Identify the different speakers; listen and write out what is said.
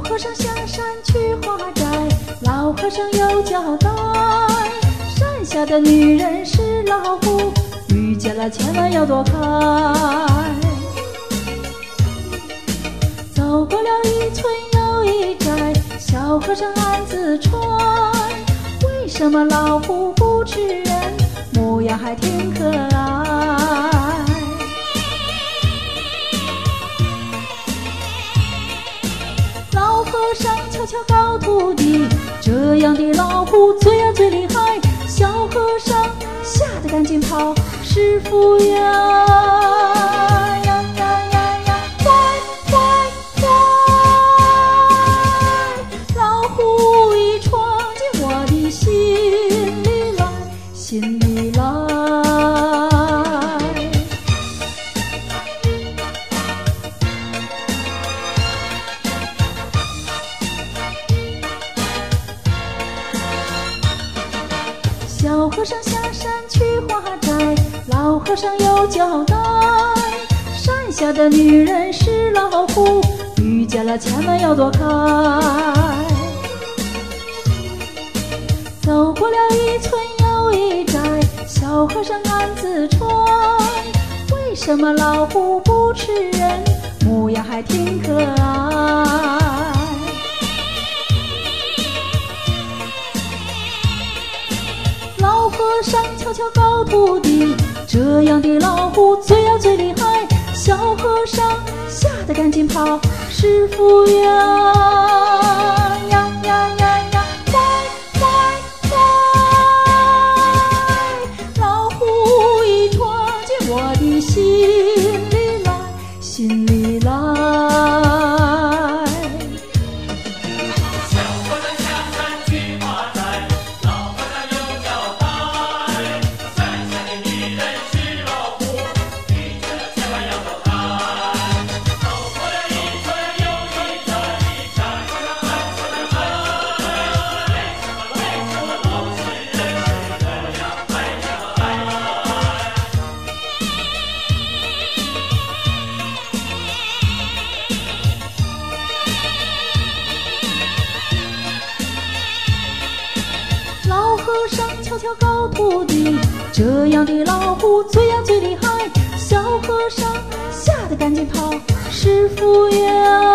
Speaker 1: 和尚下山去化斋，老和尚有交代，山下的女人是老虎，遇见了千万要躲开。走过了一村又一寨，小和尚暗自揣，为什么老虎不吃人，模样还挺可爱。老和尚悄悄告徒弟，这样的老虎最呀最厉害。小和尚吓得赶紧跑，师傅呀心里来，小和尚下山去化斋，老和尚有交代，山下的女人是老虎，遇见了千万要躲开。走过了一村又一寨，小和尚暗自揣，为什么老虎不吃人，模样还挺可爱。老和尚悄悄告徒弟，这样的老虎最呀最厉害。小和尚吓得赶紧跑，师傅呀心里来，心里来。
Speaker 2: 小和尚下山去化斋，老和尚有交代，山下的女人是老虎，遇见了千万要躲开。走过了一村又一寨，小和尚暗自揣，为什么老实人是这样还可爱。
Speaker 1: 老和尚悄悄告徒弟，这样的老虎最呀最厉害。小和尚吓得赶紧跑，师傅呀